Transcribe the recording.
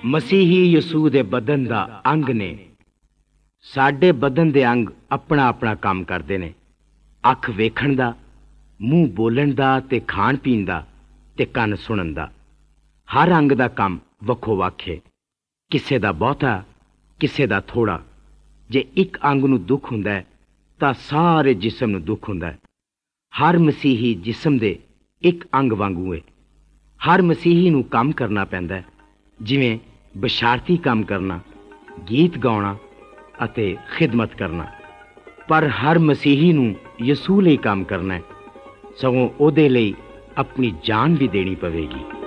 ਮਸੀਹੀ ਯਿਸੂ ਦੇ ਬਦਨ ਦਾ ਅੰਗ ਨੇ। ਸਾਡੇ ਬਦਨ ਦੇ ਅੰਗ ਆਪਣਾ ਆਪਣਾ ਕੰਮ ਕਰਦੇ ਨੇ। ਅੱਖ ਵੇਖਣ ਦਾ, ਮੂੰਹ ਬੋਲਣ ਦਾ ਤੇ ਖਾਣ ਪੀਣ ਦਾ, ਤੇ ਕੰਨ ਸੁਣਨ ਦਾ। ਹਰ ਅੰਗ ਦਾ ਕੰਮ ਵੱਖੋ ਵੱਖ ਹੈ। ਕਿਸੇ ਦਾ ਬਹੁਤਾ, ਕਿਸੇ ਦਾ ਥੋੜਾ। ਜੇ ਇੱਕ ਅੰਗ ਨੂੰ ਦੁੱਖ ਹੁੰਦਾ ਹੈ ਤਾਂ ਸਾਰੇ ਜਿਸਮ ਨੂੰ ਦੁੱਖ ਹੁੰਦਾ ਹੈ। ਹਰ ਮਸੀਹੀ ਜਿਸਮ ਦੇ ਇੱਕ ਅੰਗ ਵਾਂਗੂ ਹੈ। ਹਰ ਮਸੀਹੀ ਨੂੰ ਕੰਮ ਕਰਨਾ ਪੈਂਦਾ ਹੈ, ਜਿਵੇਂ ਬਸ਼ਾਰਤੀ ਕੰਮ ਕਰਨਾ, ਗੀਤ ਗਾਉਣਾ ਅਤੇ ਖਿਦਮਤ ਕਰਨਾ। ਪਰ ਹਰ ਮਸੀਹੀ ਨੂੰ ਯਿਸੂ ਲਈ ਕੰਮ ਕਰਨਾ ਹੈ, ਸਗੋਂ ਉਹਦੇ ਲਈ ਆਪਣੀ ਜਾਨ ਵੀ ਦੇਣੀ ਪਵੇਗੀ।